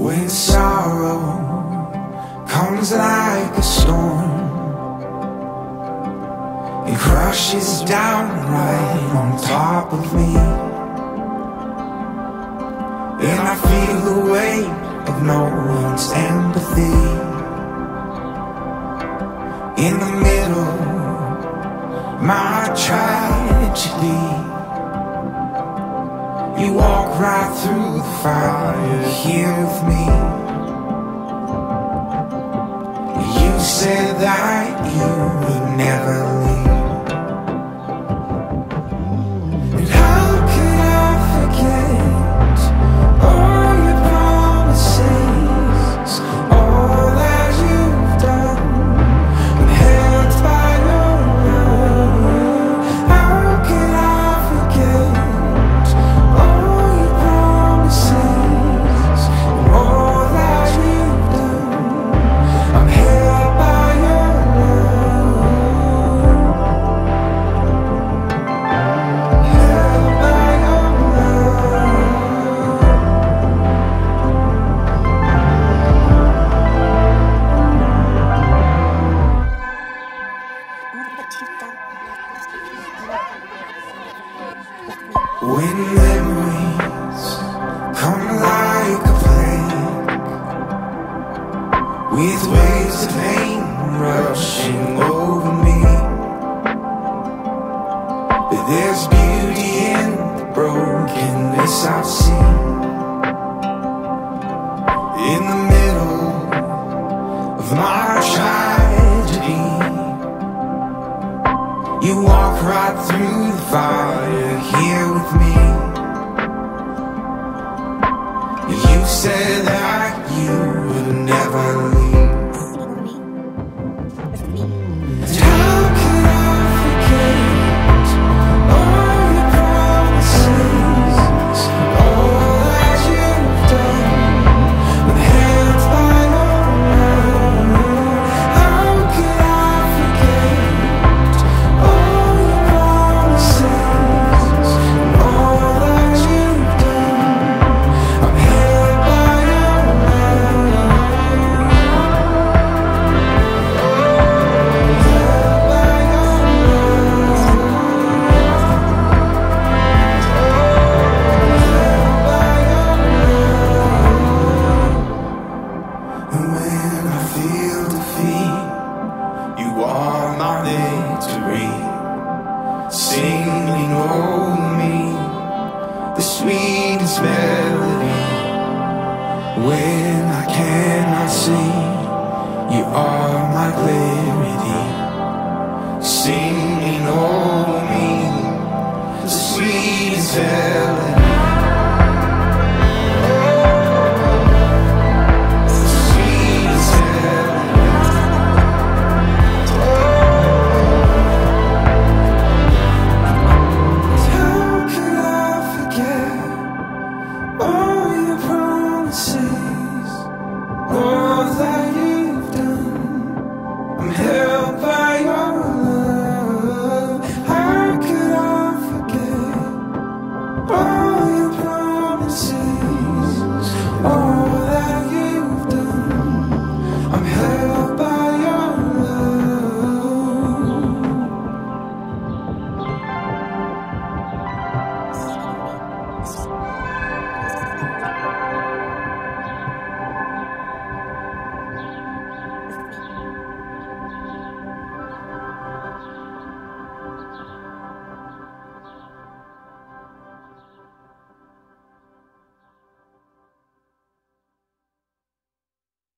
When sorrow comes like a storm, it crashes down right on top of me, and I feel the weight of no one's empathy. In the middle, my tragedy, you walk right through the fire here with me. You said that you would never leave, and how could I forget all your promises, all that you've done? I'm held by your love. How could I forget all your promises and all that you've done? I'm held by your love, held by your love. When memories come like a plague, with waves of pain rushing over me, but there's beauty in the brokenness I see. In the middle of my tragedy, you walk right through the fire here with me. You said that you would never leave. How could I forget all your promises, all that you've done? I'm held by your love. How could I forget all your promises and all that you've done? I'm held by your And when I feel defeat, you are my victory, singing over me the sweetest melody. When I cannot see, you are my clarity, singing over me the sweetest melody. All that you've done, I'm held by your love. How could I forget all your promises? All that you've done, I'm held by your love.